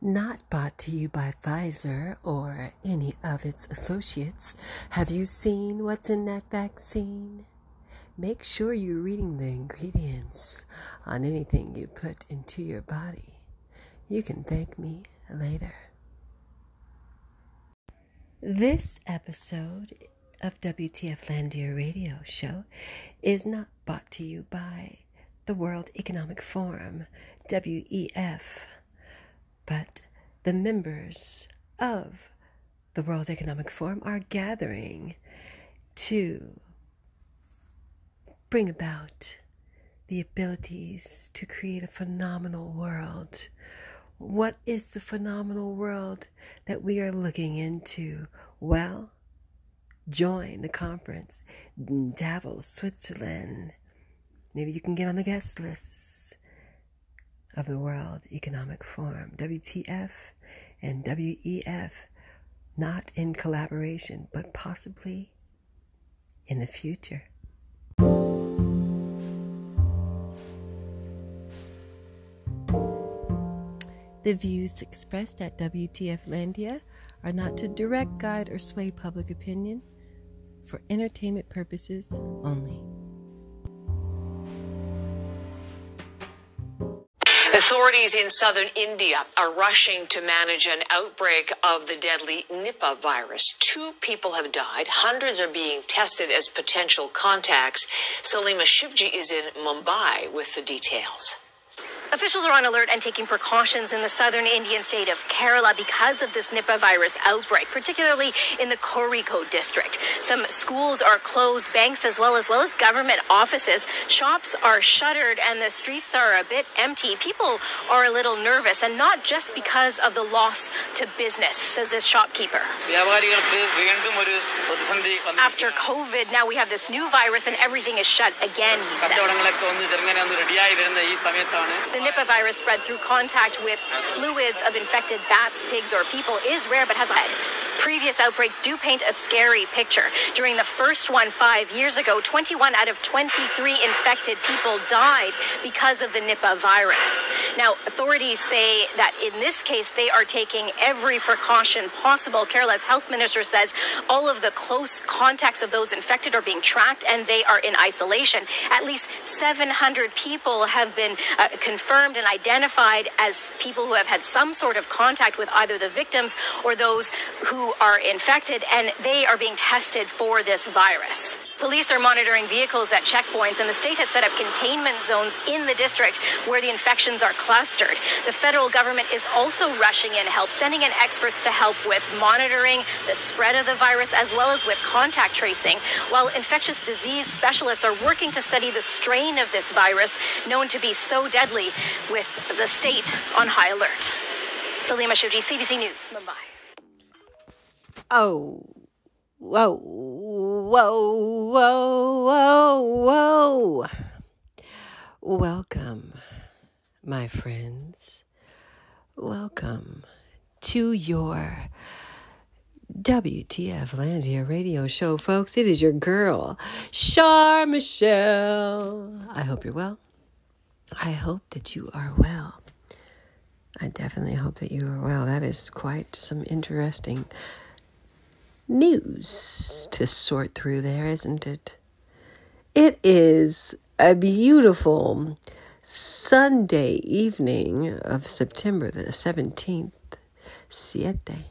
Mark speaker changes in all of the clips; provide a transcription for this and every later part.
Speaker 1: Not brought to you by Pfizer or any of its associates. Have you seen what's in that vaccine? Make sure you're reading the ingredients on anything you put into your body. You can thank me later. This episode of WTF Landia Radio Show is not brought to you by the World Economic Forum, WEF, but the members of the World Economic Forum are gathering to bring about the abilities to create a phenomenal world. What is the phenomenal world that we are looking into? Well, join the conference in Davos, Switzerland. Maybe you can get on the guest list of the World Economic Forum, WTF and WEF, not in collaboration, but possibly in the future. The views expressed at WTF Landia are not to direct, guide, or sway public opinion, for entertainment purposes only.
Speaker 2: Authorities in southern India are rushing to manage an outbreak of the deadly Nipah virus. 2 people have died. Hundreds are being tested as potential contacts. Salima Shivji is in Mumbai with the details.
Speaker 3: Officials are on alert and taking precautions in the southern Indian state of Kerala because of this Nipah virus outbreak, particularly in the Kozhikode district. Some schools are closed, banks as well as government offices. Shops are shuttered and the streets are a bit empty. People are a little nervous, and not just because of the loss to business, says this shopkeeper. After COVID, now we have this new virus and everything is shut again, he says. The Nipah virus spread through contact with fluids of infected bats, pigs, or people is rare but has a head. Previous outbreaks do paint a scary picture. During the first one 5 years ago, 21 out of 23 infected people died because of the Nipah virus. Now, authorities say that in this case, they are taking every precaution possible. Kerala's health minister says all of the close contacts of those infected are being tracked and they are in isolation. At least 700 people have been confirmed and identified as people who have had some sort of contact with either the victims or those who are infected, and they are being tested for this virus. Police are monitoring vehicles at checkpoints, and the state has set up containment zones in the district where the infections are clustered. The federal government is also rushing in help, sending in experts to help with monitoring the spread of the virus as well as with contact tracing, while infectious disease specialists are working to study the strain of this virus known to be so deadly, with the state on high alert. Salima Shivji, CBC News, Mumbai.
Speaker 1: Oh, whoa, whoa, whoa, whoa, whoa. Welcome, my friends. Welcome to your WTF Landia Radio Show, folks. It is your girl, Char Michelle. I hope you're well. I hope that you are well. I definitely hope that you are well. That is quite some interesting news to sort through there, isn't it? It is a beautiful Sunday evening of September the 17th, siete.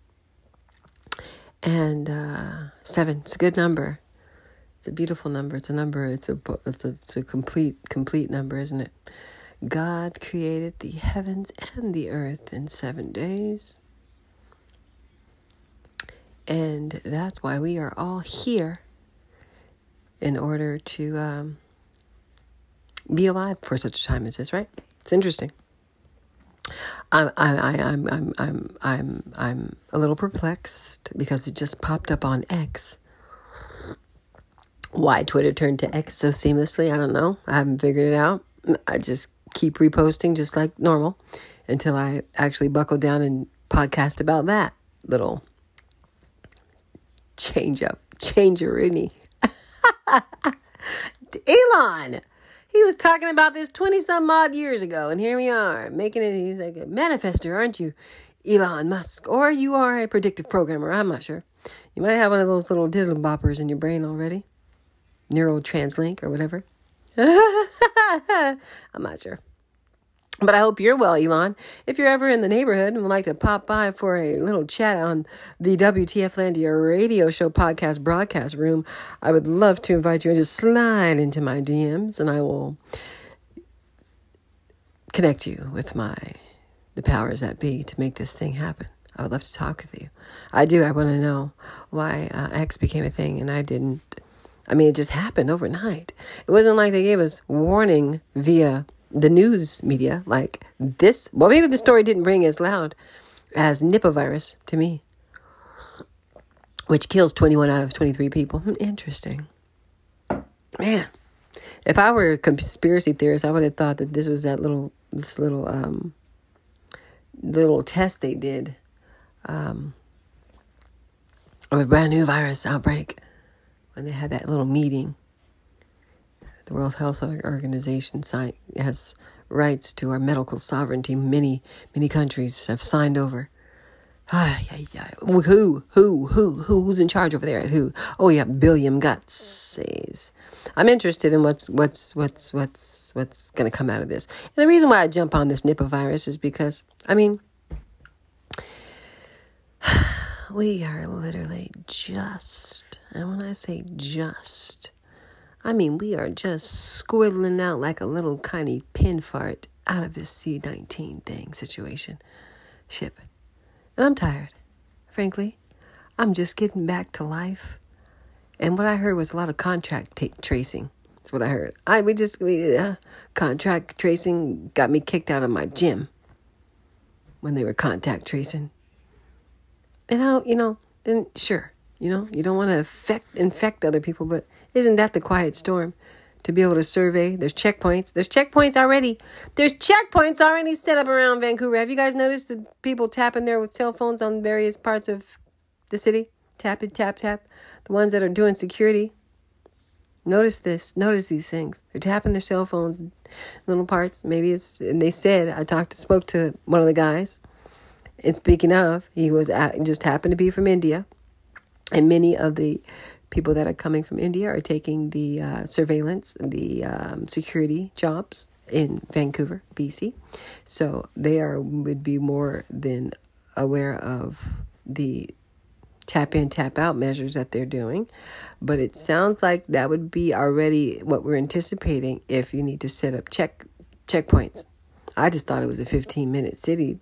Speaker 1: And 7, it's a good number. It's a beautiful number. It's a number. It's a complete number, isn't it? God created the heavens and the earth in 7 days. And that's why we are all here, in order to be alive for such a time as this, right? It's interesting. I'm a little perplexed because it just popped up on X. Why Twitter turned to X so seamlessly, I don't know. I haven't figured it out. I just keep reposting just like normal until I actually buckle down and podcast about that little change-a-rooney. Elon, He was talking about this 20-some odd years ago, and here we are, making it. He's like a manifester, aren't you, Elon Musk? Or you are a predictive programmer, I'm not sure. You might have one of those little diddle boppers in your brain already. Neural translink or whatever. I'm not sure. But I hope you're well, Elon. If you're ever in the neighborhood and would like to pop by for a little chat on the WTFlandia radio show podcast broadcast room, I would love to invite you and just slide into my DMs, and I will connect you with the powers that be to make this thing happen. I would love to talk with you. I do. I want to know why X became a thing and I didn't. I mean, it just happened overnight. It wasn't like they gave us warning via the news media like this. Well, maybe the story didn't ring as loud as Nipah virus to me, which kills 21 out of 23 people. Interesting. Man, if I were a conspiracy theorist, I would have thought that this was this little test they did of a brand new virus outbreak when they had that little meeting. The World Health Organization has rights to our medical sovereignty. Many countries have signed over. Who's in charge over there at who? Oh yeah, Billiam Guts says. I'm interested in what's going to come out of this. And the reason why I jump on this Nipah virus is because, I mean, we are literally just, and when I say just, I mean, we are just squiddling out like a little tiny pin fart out of this C-19 ship. And I'm tired, frankly. I'm just getting back to life. And what I heard was a lot of contract tracing. That's what I heard. Contract tracing got me kicked out of my gym when they were contact tracing. And and sure, you don't want to infect other people, but isn't that the quiet storm? To be able to survey. There's checkpoints. There's checkpoints already set up around Vancouver. Have you guys noticed the people tapping there with cell phones on various parts of the city? Tap it, tap, tap. The ones that are doing security. Notice these things. They're tapping their cell phones in little parts. Maybe and they said, spoke to one of the guys. And speaking of, he just happened to be from India. And many of the people that are coming from India are taking the surveillance, the security jobs in Vancouver, BC. So they would be more than aware of the tap in, tap out measures that they're doing. But it sounds like that would be already what we're anticipating if you need to set up checkpoints. I just thought it was a 15-minute city,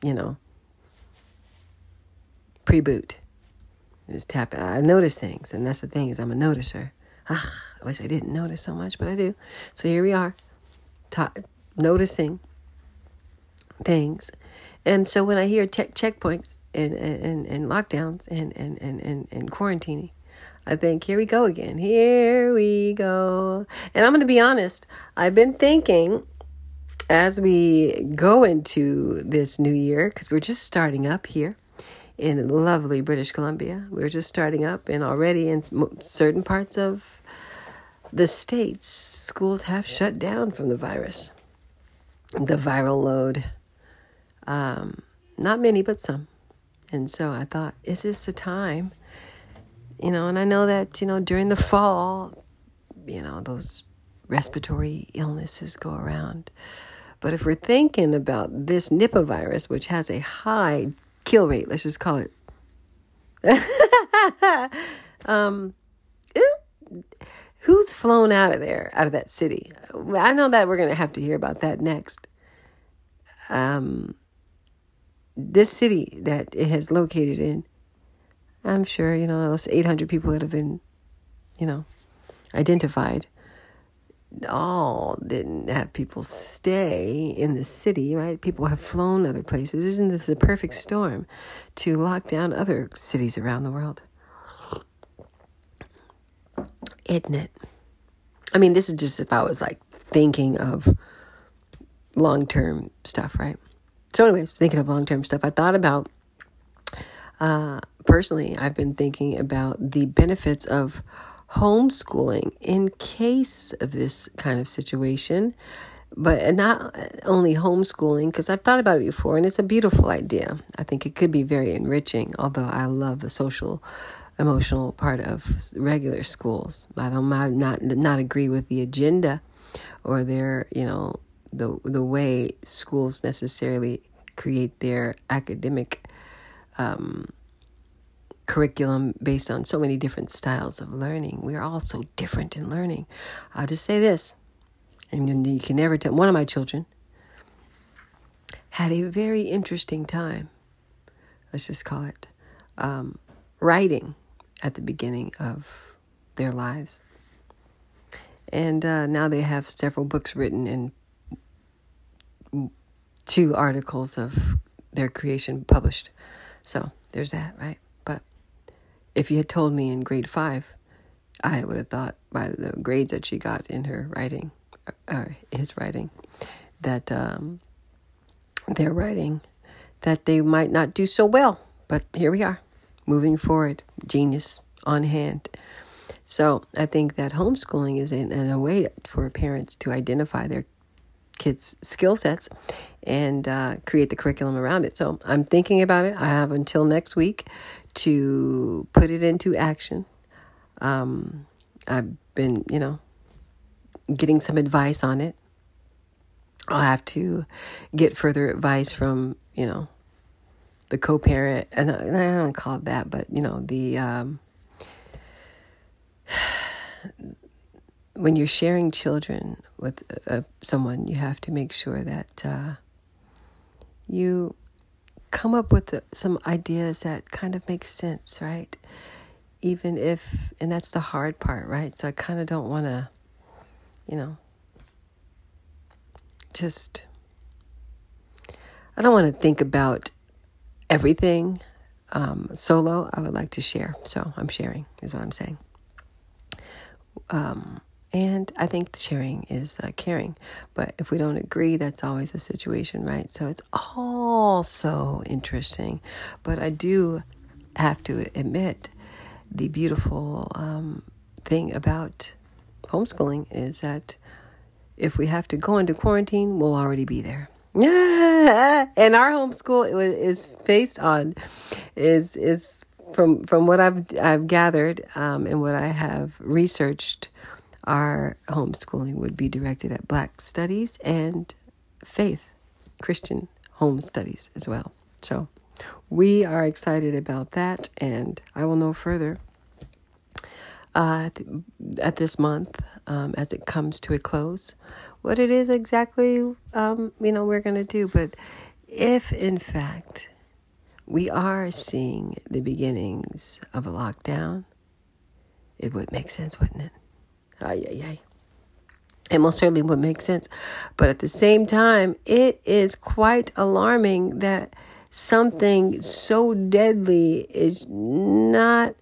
Speaker 1: pre-boot. Just tap. I notice things, and that's the thing, is I'm a noticer. I wish I didn't notice so much, but I do. So here we are, noticing things. And so when I hear checkpoints and lockdowns and quarantining, I think, here we go again. Here we go. And I'm going to be honest, I've been thinking as we go into this new year, because we're just starting up here in lovely British Columbia. We're just starting up, and already in certain parts of the States, schools have shut down from the virus. The viral load. Not many, but some. And so I thought, is this a time? And I know that, during the fall, those respiratory illnesses go around. But if we're thinking about this Nipah virus, which has a high kill rate, let's just call it. Who's flown out of that city? I know that we're going to have to hear about that next. This city that it has located in, I'm sure, those 800 people that have been, identified, all didn't have people stay in the city, right? People have flown other places. Isn't this a perfect storm to lock down other cities around the world? Isn't it? I mean, this is just if I was thinking of long-term stuff, right? So anyways, thinking of long-term stuff, I thought about, personally, I've been thinking about the benefits of homeschooling in case of this kind of situation. But not only homeschooling, because I've thought about it before, and it's a beautiful idea. I think it could be very enriching, although I love the social, emotional part of regular schools. I don't not agree with the agenda or their, the way schools necessarily create their academic curriculum based on so many different styles of learning. We are all so different in learning. I'll just say this. And you can never tell. One of my children had a very interesting time, let's just call it, writing at the beginning of their lives. And now they have several books written and 2 articles of their creation published. So there's that, right? But if you had told me in grade 5, I would have thought by the grades that she got in her writing, his writing, that their writing, that they might not do so well. But here we are, moving forward, genius on hand. So I think that homeschooling is in a way for parents to identify their kids' skill sets and create the curriculum around it. So I'm thinking about it. I have until next week to put it into action. I've been, getting some advice on it. I'll have to get further advice from, the co-parent, and I don't call it that, but, the, when you're sharing children with someone, you have to make sure that you come up with some ideas that kind of make sense, right? Even if, and that's the hard part, right? So I kind of don't want to, I don't want to think about everything solo. I would like to share. So I'm sharing is what I'm saying. And I think sharing is caring. But if we don't agree, that's always a situation, right? So it's all so interesting. But I do have to admit the beautiful thing about homeschooling is that if we have to go into quarantine, we'll already be there. And our homeschool is based on is from what I've gathered and what I have researched. Our homeschooling would be directed at Black studies and faith, Christian home studies as well. So we are excited about that, and I will know further at this month as it comes to a close what it is exactly we're going to do. But if in fact we are seeing the beginnings of a lockdown, it would make sense, wouldn't it? It most certainly would make sense. But at the same time, it is quite alarming that something so deadly is not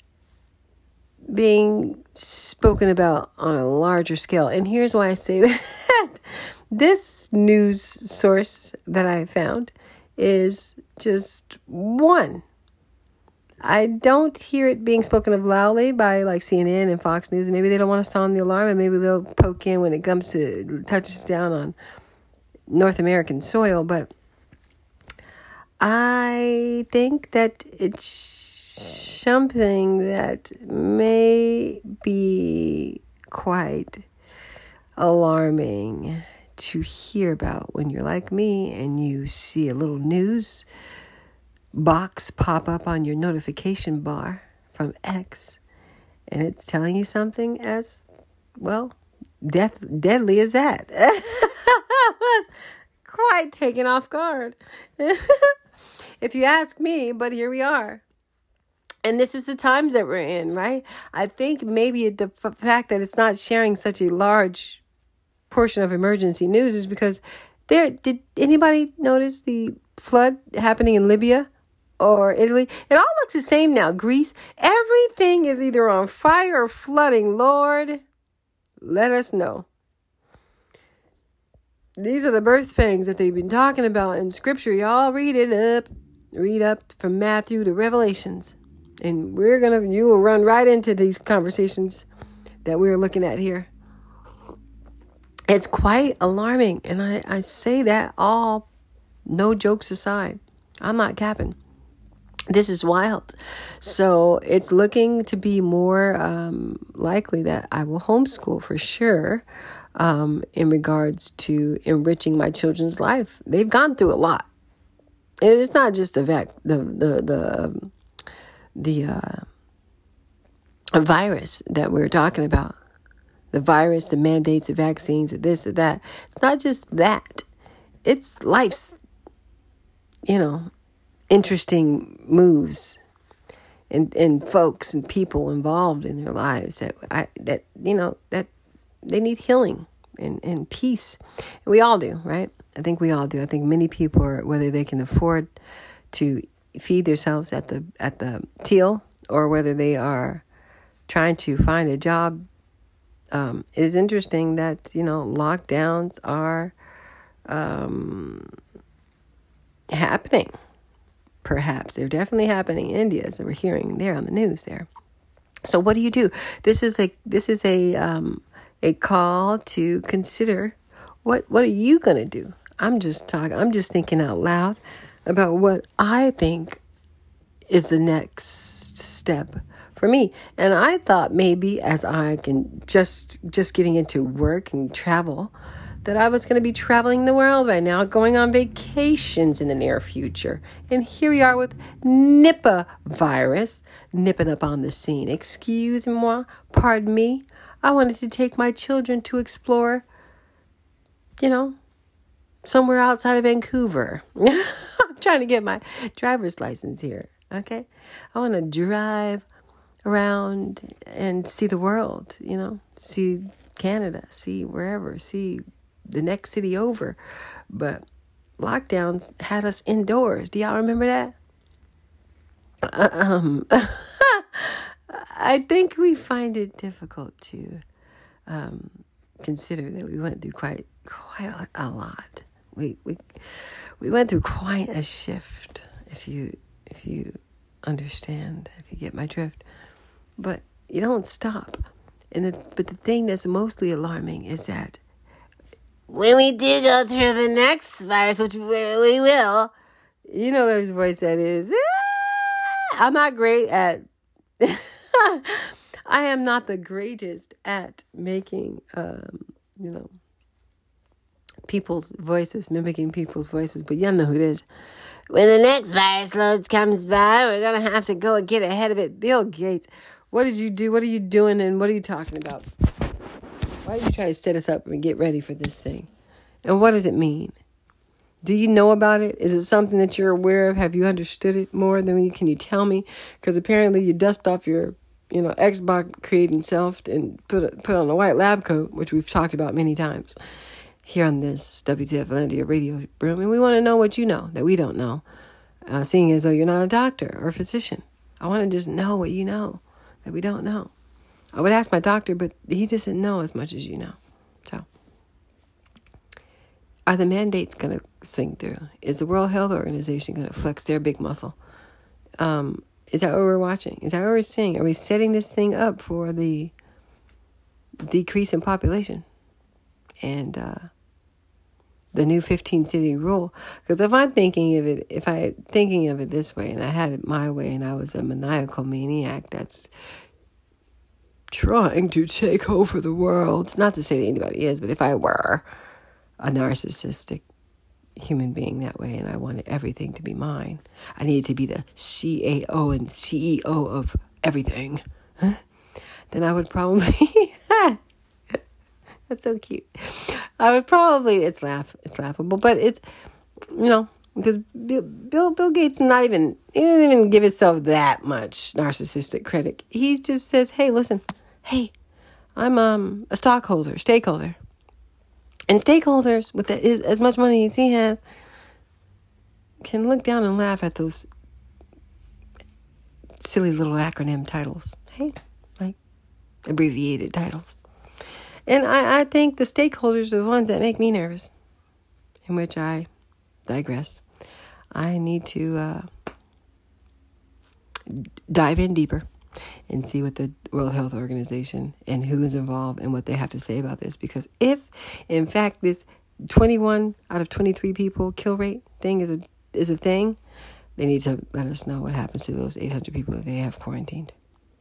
Speaker 1: being spoken about on a larger scale. And here's why I say that. This news source that I found is just one. I don't hear it being spoken of loudly by like CNN and Fox News. Maybe they don't want to sound the alarm, and maybe they'll poke in when it comes to touches down on North American soil. But I think that it's something that may be quite alarming to hear about when you're like me and you see a little news box pop up on your notification bar from X, and it's telling you something as well deadly as that. I was quite taken off guard, if you ask me. But here we are, and this is the times that we're in, right? I think maybe the fact that it's not sharing such a large portion of emergency news is because did anybody notice the flood happening in Libya or Italy? It all looks the same now. Greece, everything is either on fire or flooding. Lord, let us know. These are the birth pangs that they've been talking about in Scripture. Y'all read up from Matthew to Revelations. And you will run right into these conversations that we're looking at here. It's quite alarming. And I say that all, no jokes aside. I'm not capping. This is wild. So it's looking to be more likely that I will homeschool for sure in regards to enriching my children's life. They've gone through a lot. And it's not just the virus that we're talking about. The virus, the mandates, the vaccines, the this, the that. It's not just that. It's life's, interesting moves and folks and people involved in their lives that they need healing and peace. And we all do, right? I think we all do. I think many people are, whether they can afford to feed themselves at the till or whether they are trying to find a job. It is interesting that, lockdowns are happening. Perhaps they're definitely happening in India, as we're hearing there on the news there. So what do you do? This is a call to consider what are you going to do? I'm just thinking out loud about what I think is the next step for me. And I thought maybe as I can just getting into work and travel, that I was going to be traveling the world right now, going on vacations in the near future. And here we are with Nipah virus nipping up on the scene. Excuse-moi, pardon me. I wanted to take my children to explore, somewhere outside of Vancouver. I'm trying to get my driver's license here, okay? I want to drive around and see the world, see Canada, see wherever, see the next city over. But lockdowns had us indoors. Do y'all remember that? I think we find it difficult to consider that we went through quite a lot. We went through quite a shift, if you understand, if you get my drift. But you don't stop. But the thing that's mostly alarming is that when we do go through the next virus, which we will, whose voice that is. I'm not great at, I am not the greatest at making, people's voices, mimicking people's voices, but y'all know who it is. When the next virus load comes by, we're going to have to go and get ahead of it. Bill Gates, what did you do? What are you doing? And what are you talking about? Why did you try to set us up and get ready for this thing? And what does it mean? Do you know about it? Is it something that you're aware of? Have you understood it more than me? Can you tell me? Because apparently you dust off your, Xbox creating self and put on a white lab coat, which we've talked about many times here on this WTF Landia radio room. And we want to know what you know that we don't know, seeing as though you're not a doctor or a physician. I want to just know what you know that we don't know. I would ask my doctor, but he doesn't know as much as you know. So, are the mandates going to swing through? Is the World Health Organization going to flex their big muscle? Is that what we're watching? Is that what we're seeing? Are we setting this thing up for the decrease in population and the new 15-city rule? Because if I'm thinking of it this way, and I had it my way, and I was a maniacal maniac that's trying to take over the world. Not to say that anybody is, but if I were a narcissistic human being that way and I wanted everything to be mine, I needed to be the CAO and CEO of everything, then I would probably... That's so cute. I would probably... It's laughable, but it's, because Bill Gates he didn't even give himself that much narcissistic credit. He just says, hey, listen, I'm a stakeholder. And stakeholders with as much money as he has can look down and laugh at those silly little acronym titles. Hey, like abbreviated titles. And I think the stakeholders are the ones that make me nervous, in which I digress. I need to dive in deeper and see what the World Health Organization and who is involved and what they have to say about this. Because if, in fact, this 21 out of 23 people kill rate thing is a thing, they need to let us know what happens to those 800 people that they have quarantined.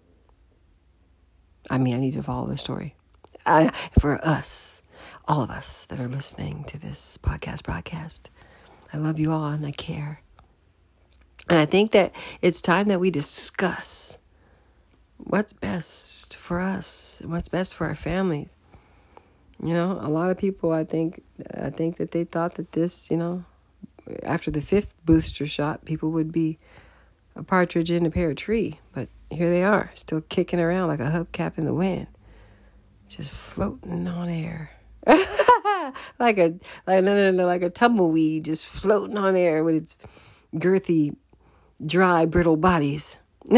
Speaker 1: I mean, I need to follow the story. For us, all of us that are listening to this broadcast, I love you all and I care. And I think that it's time that we discuss what's best for us, what's best for our families. You know, a lot of people, I think that they thought that this, after the 5th booster shot, people would be a partridge in a pear tree. But here they are, still kicking around like a hubcap in the wind, just floating on air. like a tumbleweed just floating on air with its girthy, dry, brittle bodies.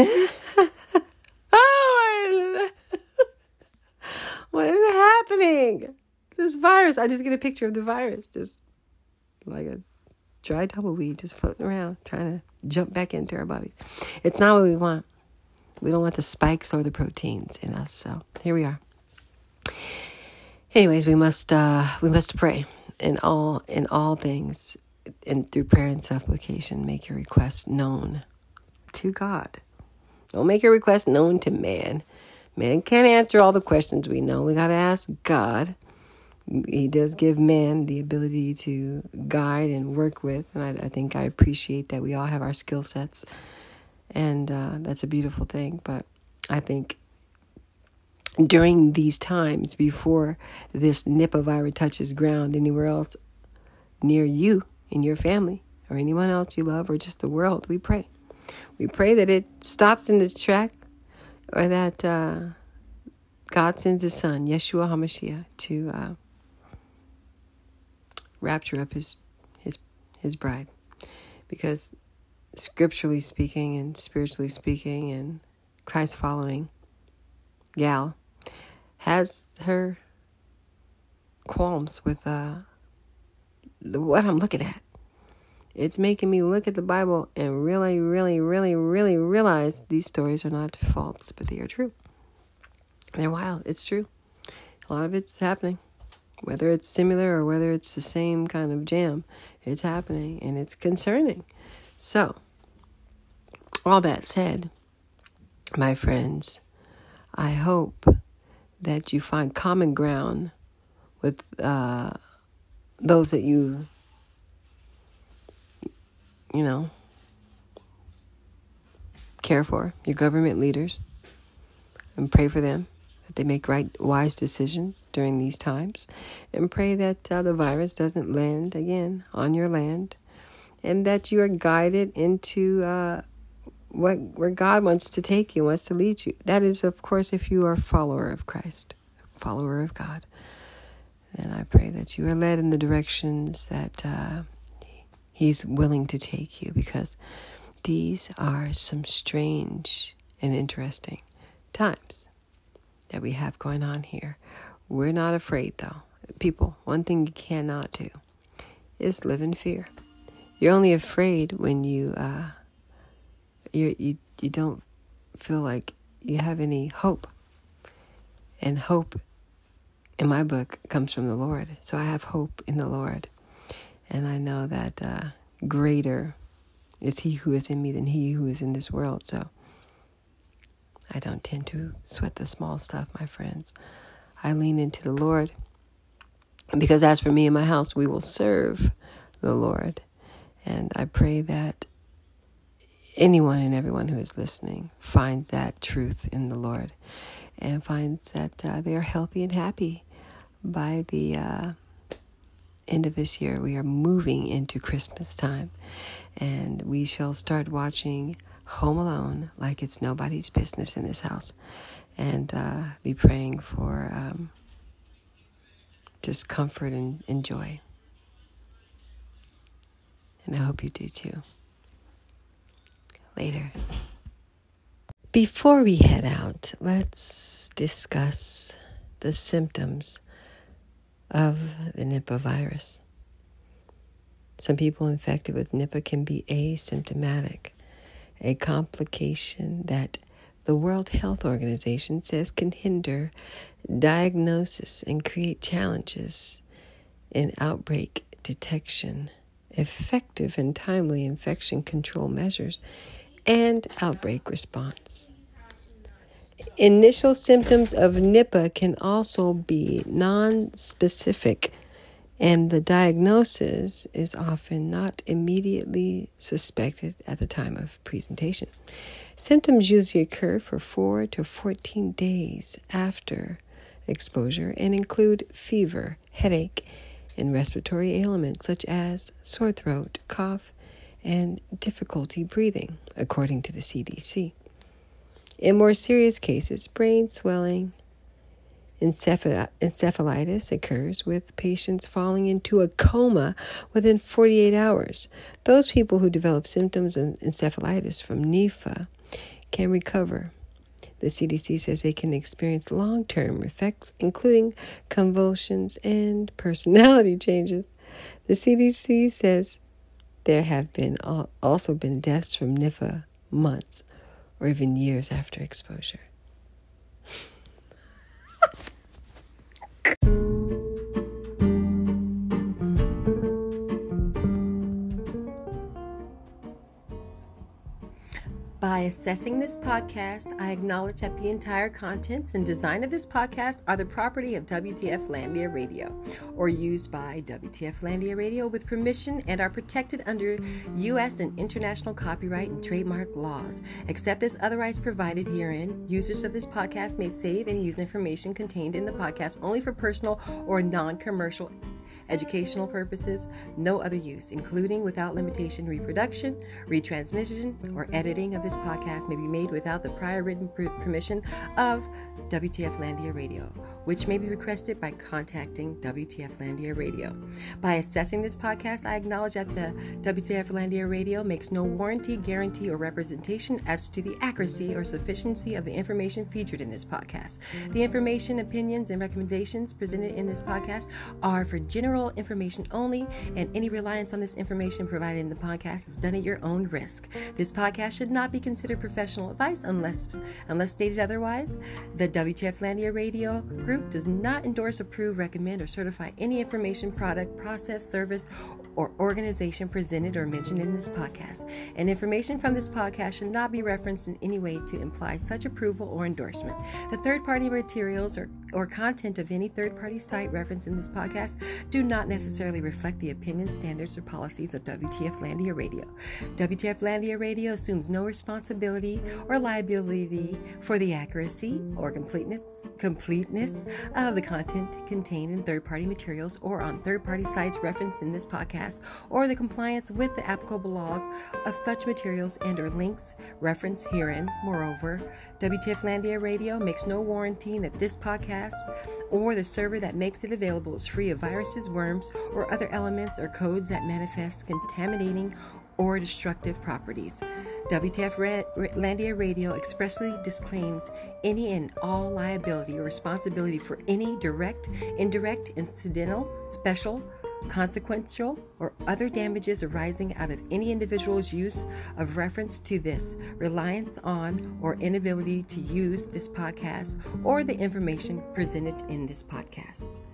Speaker 1: What is happening? This virus, I just get a picture of the virus, just like a dry tumbleweed just floating around, trying to jump back into our bodies. It's not what we want. We don't want the spikes or the proteins in us. So here we are. Anyways, we must pray in all things, and through prayer and supplication, make your request known to God. Don't make your request known to man. Man can't answer all the questions we know. We got to ask God. He does give man the ability to guide and work with. And I think I appreciate that we all have our skill sets. And that's a beautiful thing. But I think during these times, before this Nipah virus touches ground anywhere else near you, in your family, or anyone else you love, or just the world, we pray. We pray that it stops in its track, or that God sends His Son, Yeshua HaMashiach, to rapture up His bride. Because scripturally speaking and spiritually speaking and Christ following gal has her qualms with what I'm looking at. It's making me look at the Bible and really, really, really, really realize these stories are not false, but they are true. They're wild. It's true. A lot of it's happening. Whether it's similar or whether it's the same kind of jam, it's happening and it's concerning. So, all that said, my friends, I hope that you find common ground with those that you care for, your government leaders, and pray for them, that they make wise decisions during these times, and pray that the virus doesn't land again on your land, and that you are guided into where God wants to take you, wants to lead you. That is, of course, if you are a follower of Christ, follower of God. And I pray that you are led in the directions that He's willing to take you, because these are some strange and interesting times that we have going on here. We're not afraid, though. People, one thing you cannot do is live in fear. You're only afraid when you don't feel like you have any hope. And hope, in my book, comes from the Lord. So I have hope in the Lord. And I know that greater is He who is in me than he who is in this world. So I don't tend to sweat the small stuff, my friends. I lean into the Lord. Because as for me and my house, we will serve the Lord. And I pray that anyone and everyone who is listening finds that truth in the Lord, and finds that they are healthy and happy by the end of this year. We are moving into Christmas time, and we shall start watching Home Alone like it's nobody's business in this house, and be praying for just comfort and joy. And I hope you do too. Later. Before we head out, let's discuss the symptoms of the Nipah virus. Some people infected with Nipah can be asymptomatic, a complication that the World Health Organization says can hinder diagnosis and create challenges in outbreak detection, effective and timely infection control measures, and outbreak response. Initial symptoms of Nipah can also be non-specific, and the diagnosis is often not immediately suspected at the time of presentation. Symptoms usually occur for 4 to 14 days after exposure and include fever, headache, and respiratory ailments such as sore throat, cough, and difficulty breathing, according to the CDC. In more serious cases, brain swelling, encephalitis occurs with patients falling into a coma within 48 hours. Those people who develop symptoms of encephalitis from Nipah can recover. The CDC says they can experience long-term effects, including convulsions and personality changes. The CDC says there have also been deaths from Nipah months or even years after exposure. By assessing this podcast, I acknowledge that the entire contents and design of this podcast are the property of WTF Landia Radio, or used by WTF Landia Radio with permission and are protected under U.S. and international copyright and trademark laws. Except as otherwise provided herein, users of this podcast may save and use information contained in the podcast only for personal or non-commercial educational purposes, no other use, including without limitation reproduction, retransmission, or editing of this podcast may be made without the prior written permission of WTF Landia Radio, which may be requested by contacting WTF Landia Radio. By assessing this podcast, I acknowledge that the WTF Landia Radio makes no warranty, guarantee, or representation as to the accuracy or sufficiency of the information featured in this podcast. The information, opinions, and recommendations presented in this podcast are for general information only, and any reliance on this information provided in the podcast is done at your own risk. This podcast should not be considered professional advice unless stated otherwise. The WTF Landia Radio Group does not endorse, approve, recommend, or certify any information, product, process, service, or organization presented or mentioned in this podcast. And information from this podcast should not be referenced in any way to imply such approval or endorsement. The third-party materials or content of any third-party site referenced in this podcast do not necessarily reflect the opinions, standards, or policies of WTF Landia Radio. WTF Landia Radio assumes no responsibility or liability for the accuracy or completeness of the content contained in third-party materials or on third-party sites referenced in this podcast, or the compliance with the applicable laws of such materials and or links referenced herein. Moreover, WTF Landia Radio makes no warranty that this podcast or the server that makes it available is free of viruses, worms, or other elements or codes that manifest contaminating or destructive properties. WTF Landia Radio expressly disclaims any and all liability or responsibility for any direct, indirect, incidental, special, consequential, or other damages arising out of any individual's use of reference to this, reliance on, or inability to use this podcast or the information presented in this podcast.